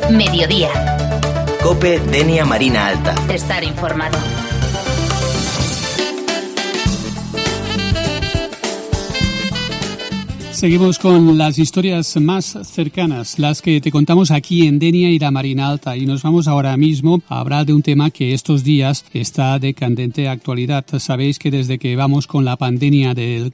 Mediodía. COPE Denia Marina Alta. Estar informado. Seguimos con las historias más cercanas, las que te contamos aquí en Denia y la Marina Alta, y nos vamos ahora mismo a hablar de un tema que estos días está de candente actualidad. Sabéis que desde que vamos con la pandemia del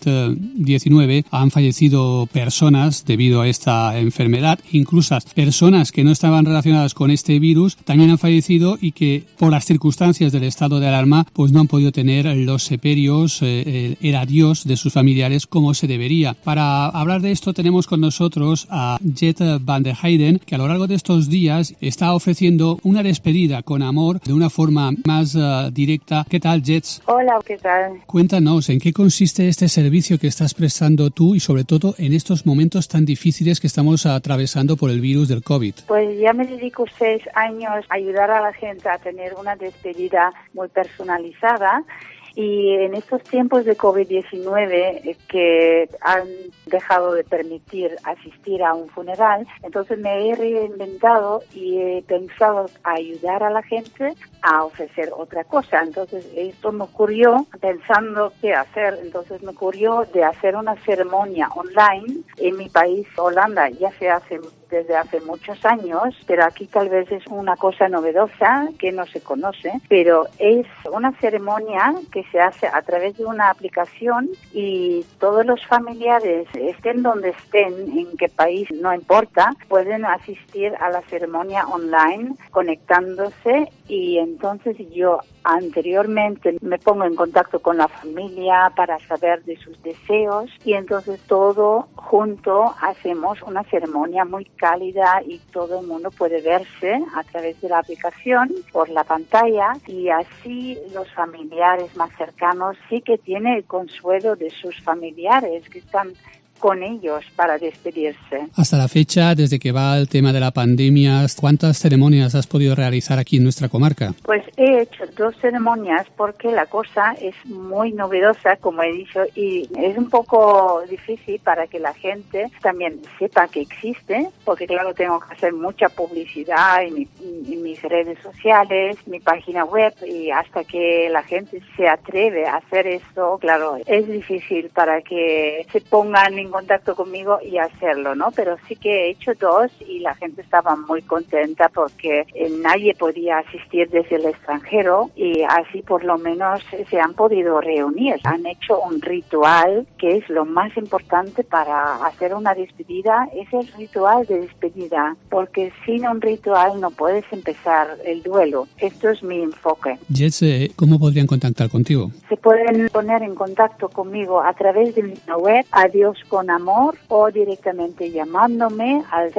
COVID-19 han fallecido personas debido a esta enfermedad, incluso personas que no estaban relacionadas con este virus también han fallecido y que por las circunstancias del estado de alarma pues no han podido tener los sepelios, el adiós de sus familiares como se debería. Para hablar de esto tenemos con nosotros a Jet van der Heijden, que a lo largo de estos días está ofreciendo una despedida con amor de una forma más directa. ¿Qué tal, Jet? Hola, ¿qué tal? Cuéntanos, ¿en qué consiste este servicio que estás prestando tú y sobre todo en estos momentos tan difíciles que estamos atravesando por el virus del COVID? Pues ya me dedico 6 años a ayudar a la gente a tener una despedida muy personalizada. Y en estos tiempos de COVID-19 que han dejado de permitir asistir a un funeral, entonces me he reinventado y he pensado ayudar a la gente a ofrecer otra cosa. Entonces esto me ocurrió pensando qué hacer. Entonces me ocurrió de hacer una ceremonia online en mi país, Holanda. Ya se hace desde hace muchos años, pero aquí tal vez es una cosa novedosa que no se conoce, pero es una ceremonia que se hace a través de una aplicación y todos los familiares, estén donde estén, en qué país, no importa, pueden asistir a la ceremonia online conectándose, y entonces yo anteriormente me pongo en contacto con la familia para saber de sus deseos y entonces todo junto hacemos una ceremonia muy cálida y todo el mundo puede verse a través de la aplicación por la pantalla, y así los familiares más cercanos sí que tienen el consuelo de sus familiares que están con ellos para despedirse. Hasta la fecha, desde que va el tema de la pandemia, ¿cuántas ceremonias has podido realizar aquí en nuestra comarca? Pues he hecho 2 ceremonias porque la cosa es muy novedosa, como he dicho, y es un poco difícil para que la gente también sepa que existe, porque claro, tengo que hacer mucha publicidad en mis redes sociales, mi página web, y hasta que la gente se atreve a hacer esto, claro, es difícil para que se pongan en contacto conmigo y hacerlo, ¿no? Pero sí que he hecho 2 y la gente estaba muy contenta porque nadie podía asistir desde el extranjero y así por lo menos se han podido reunir. Han hecho un ritual que es lo más importante para hacer una despedida, es el ritual de despedida, porque sin un ritual no puedes empezar el duelo. Esto es mi enfoque. Jets, ¿cómo podrían contactar contigo? Se pueden poner en contacto conmigo a través de mi web, Adiós con Amor, o directamente llamándome al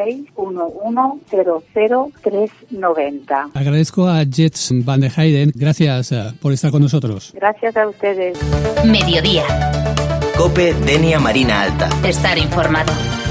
6611-00390. Agradezco a Jet van der Heijden. Gracias por estar con nosotros. Gracias a ustedes. Mediodía. COPE Denia Marina Alta. Estar informado.